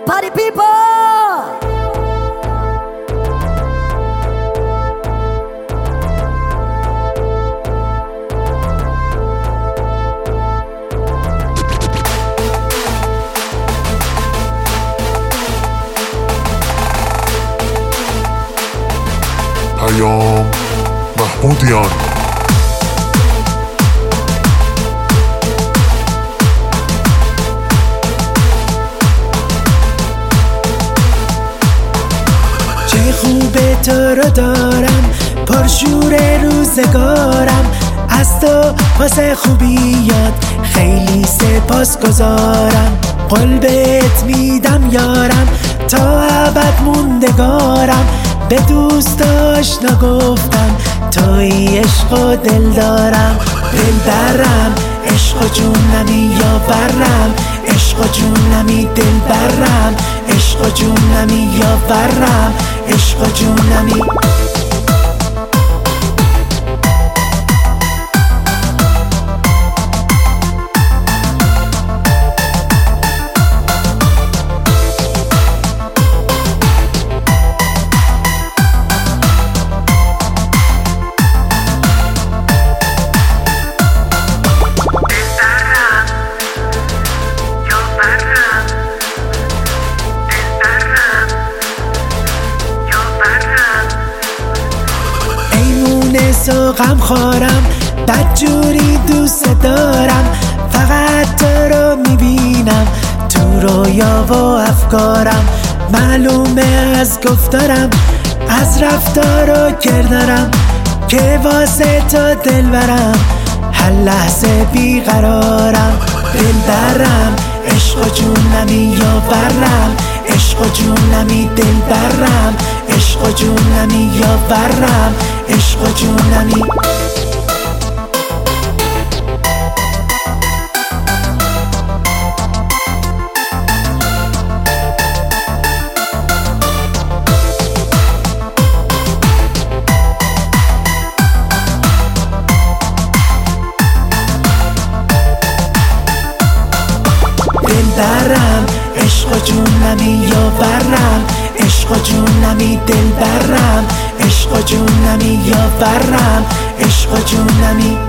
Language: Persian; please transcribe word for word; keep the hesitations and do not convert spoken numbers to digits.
party people. پیام محمودیان. چه خوبه تو رو دارم، پرشور روزگارم، از تو واسه خوبیات خیلی سپاس گذارم. قول بهت میدم یارم، تا ابد موندگارم، به دوست آشنا گفتم توی عشق و دل دارم. دل برم عشق و جونمی یا برم، عشق و جونمی دل برم، عشق و جونمی یا برم، عشق و جونمی. و غم خورم، بدجوری دوست دارم، فقط تو رو میبینم تو رویا و افکارم. معلومه از گفتارم، از رفتار و کردارم، که واسه تو دل برم، هر لحظه بیقرارم. دل برم عشق و جونمی یا برم، عشق و جونمی دل برم، عشق و جونمی یا برم، عشق و جونمی. دل برم عشق و جونمی یا برم، عشق و جونمی دل برم، عشق و جونمی یا برم، عشق و جونمی.